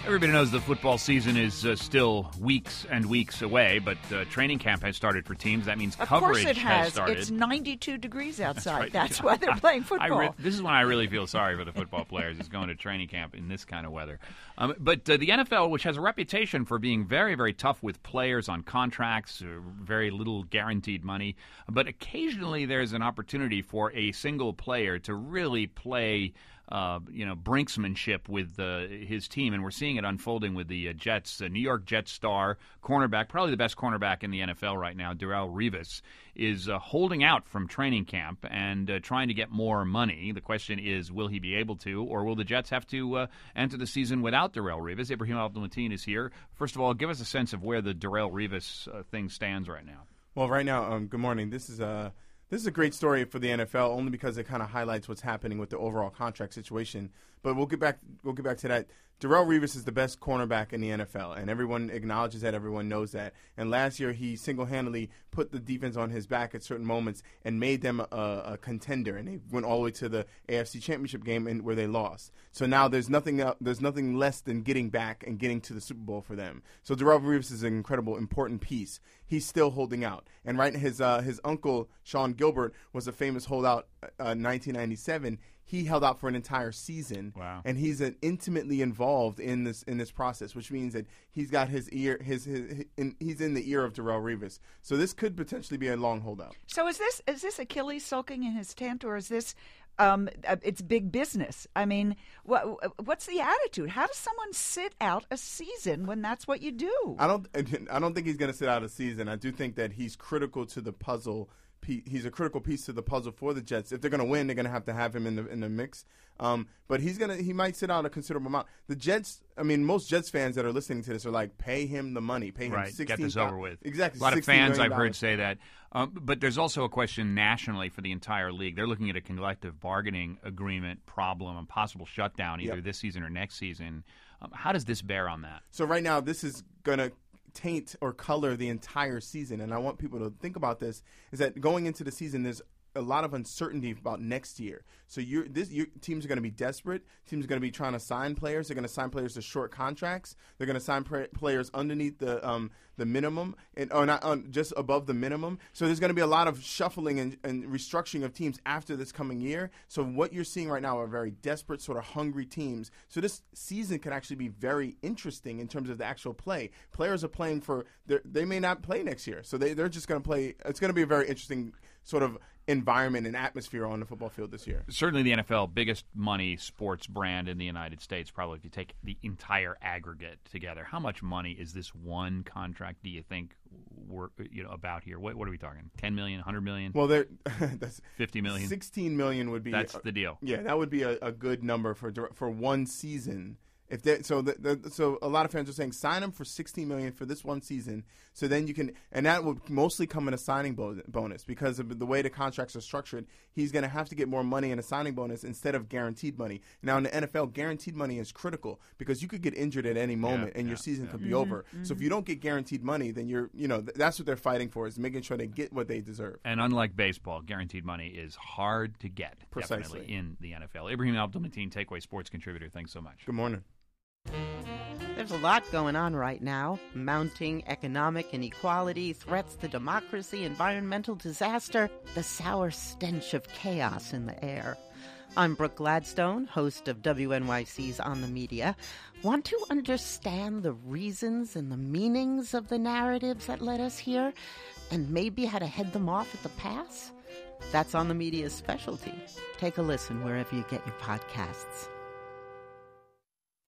Everybody knows the football season is still weeks and weeks away, but training camp has started for teams. That means coverage has started. It's 92 degrees outside. That's why they're playing football. This is when I really feel sorry for the football players, is going to training camp in this kind of weather. But the NFL, which has a reputation for being very, very tough with players on contracts, very little guaranteed money, but occasionally there's an opportunity for a single player to really play brinksmanship with his team, and we're seeing it unfolding with the Jets. New York Jets star cornerback, probably the best cornerback in the NFL right now, Darrelle Revis, is holding out from training camp and trying to get more money. The question is, will he be able to, or will the Jets have to enter the season without Darrelle Revis? Ibrahim Abdul-Mateen is here. First of all, give us a sense of where the Darrelle Revis thing stands right now. Well, right now, good morning. This is a great story for the NFL, only because it kind of highlights what's happening with the overall contract situation. But we'll get back to that. Darrelle Revis is the best cornerback in the NFL, and everyone acknowledges that. Everyone knows that. And last year, he single-handedly put the defense on his back at certain moments and made them a contender. And they went all the way to the AFC Championship game where they lost. So now there's nothing less than getting back and getting to the Super Bowl for them. So Darrelle Revis is an incredible, important piece. He's still holding out. And his uncle, Sean Gilbert, was a famous holdout in 1997. He held out for an entire season. Wow. And he's intimately involved in this process, which means that he's got his ear, he's in the ear of Darrelle Revis. So this could potentially be a long holdout. So is this Achilles sulking in his tent, or is this it's big business? I mean, what's the attitude? How does someone sit out a season when that's what you do? I don't think he's going to sit out a season. I do think that he's critical to the puzzle. He's a critical piece to the puzzle for the Jets. If they're going to win, they're going to have him in the mix. But he might sit out a considerable amount. The Jets, I mean, most Jets fans that are listening to this are like, pay him the money, pay him $16. Get this over with. Exactly. A lot of fans I've heard say that. But there's also a question nationally for the entire league. They're looking at a collective bargaining agreement problem, a possible shutdown either this season or next season. How does this bear on that? So right now, this is going to taint or color the entire season, and I want people to think about this, is that going into the season, there's a lot of uncertainty about next year. So your teams are going to be desperate. Teams are going to be trying to sign players. They're going to sign players to short contracts. They're going to sign players underneath the minimum, or not just above the minimum. So there's going to be a lot of shuffling and restructuring of teams after this coming year. So what you're seeing right now are very desperate, sort of hungry teams. So this season could actually be very interesting in terms of the actual play. Players are playing they may not play next year. So they're just going to play. It's going to be a very interesting sort of environment and atmosphere on the football field this year. Certainly the NFL, biggest money sports brand in the United States, probably if you take the entire aggregate together. How much money is this one contract, do you think, about here? What are we talking? 10 million, 100 million? Well, that's 50 million? 16 million would be... That's the deal. Yeah, that would be a good number for one season. So a lot of fans are saying sign him for $16 million for this one season. So then you can, and that would mostly come in a signing bonus because of the way the contracts are structured. He's going to have to get more money in a signing bonus instead of guaranteed money. Now in the NFL, guaranteed money is critical because you could get injured at any moment and your season could be over. Mm-hmm. So if you don't get guaranteed money, then that's what they're fighting for, is making sure they get what they deserve. And unlike baseball, guaranteed money is hard to get. Precisely. Definitely in the NFL. Ibrahim Abdul-Mateen, Takeaway Sports contributor. Thanks so much. Good morning. There's a lot going on right now. Mounting economic inequality, threats to democracy, environmental disaster, the sour stench of chaos in the air. I'm Brooke Gladstone, host of WNYC's On the Media. Want to understand the reasons and the meanings of the narratives that led us here, and maybe how to head them off at the pass? That's On the Media's specialty. Take a listen wherever you get your podcasts.